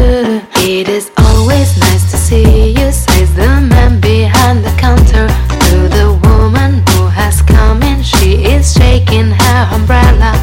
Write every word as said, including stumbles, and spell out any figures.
It is always nice to see you, says the man behind the counter to the woman who has come in. She is shaking her umbrella.